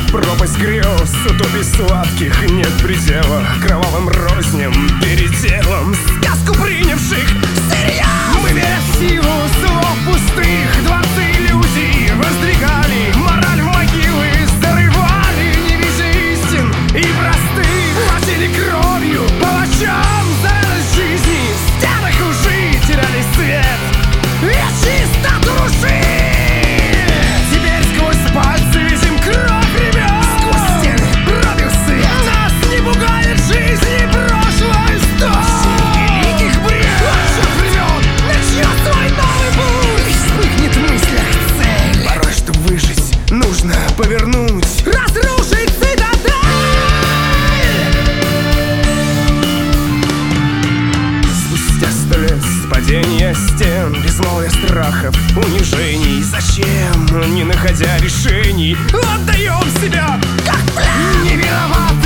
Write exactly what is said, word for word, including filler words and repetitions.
в пропасть грез, утопий сладких нет предела, кровавым розням, переделом, сказку принявших сырья. Мы, веря в силу слов пустых, дворцы иллюзий воздвигали, мораль в могилы зарывали, не видя истин и простых, платили кровью палачам за радость жизни, в стенах лжи теряли свет и чистоту души. Теперь сквозь пальцы видим кровь ребят, сквозь стены пробил свет. Нас не пугает жизнь и прошлое сто великих бред. Отчет времен начнет свой новый путь, вспыхнет в мыслях цель. Порой, чтобы выжить, нужно повернуть, разрушить цитадель. Спустя сто лет падения стен, безмолвия страхов, унижений, зачем, не находя решений, отдаем себя как плен? Не виноват